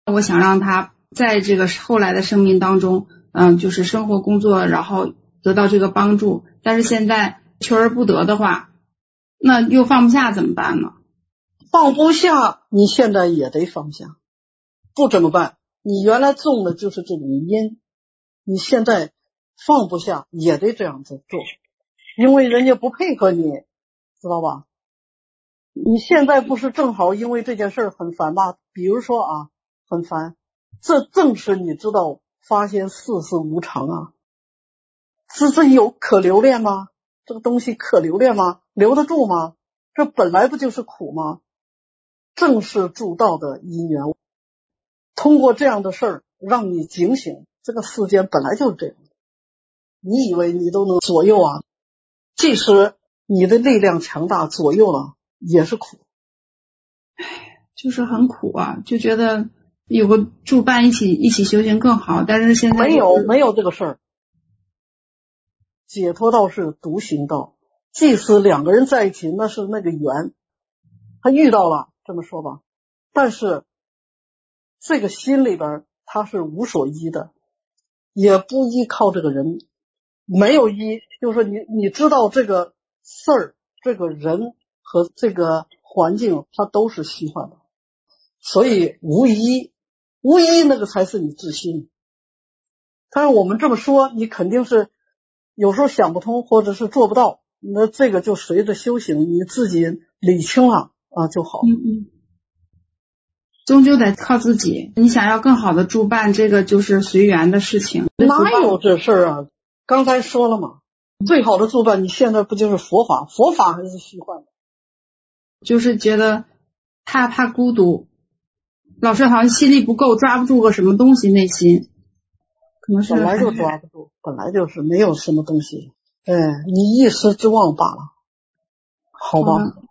我想让他在这个后来的生命当中，就是生活工作，然后得到这个帮助。但是现在求而不得的话，那又放不下怎么办呢？ 放不下，你现在也得放下，不怎么办？你原来种的就是这种因，你现在放不下也得这样子做，因为人家不配合你，知道吧？你现在不是正好因为这件事很烦吗？比如说啊，很烦，这正是你知道发现世事无常啊，这有可留恋吗？这个东西可留恋吗？留得住吗？这本来不就是苦吗？正是助道的因缘，通过这样的事儿让你警醒，这个世间本来就是这样的。你以为你都能左右啊，即使你的力量强大，左右了也是苦。 就是很苦啊，就觉得有个助伴一起修行更好，但是现在没有这个事儿。解脱道是独行道，即使两个人在一起，那是那个缘，他遇到了，这么说吧，但是这个心里边他是无所依的，也不依靠这个人，没有依，就是说你知道这个事儿，这个人和这个环境，它都是虚幻的，所以无依那个才是你自心。但是我们这么说，你肯定是有时候想不通，或者是做不到，那这个就随着修行，你自己理清了啊就好。 终究得靠自己。你想要更好的助伴，这个就是随缘的事情。 哪有这事儿啊？刚才说了嘛，最好的助伴，你现在不就是佛法？佛法还是虚幻的？ 就是觉得怕孤独，老是好像心力不够，抓不住个什么东西，内心可能是本来就抓不住，本来就是没有什么东西，你一时之忘罢了，好吧。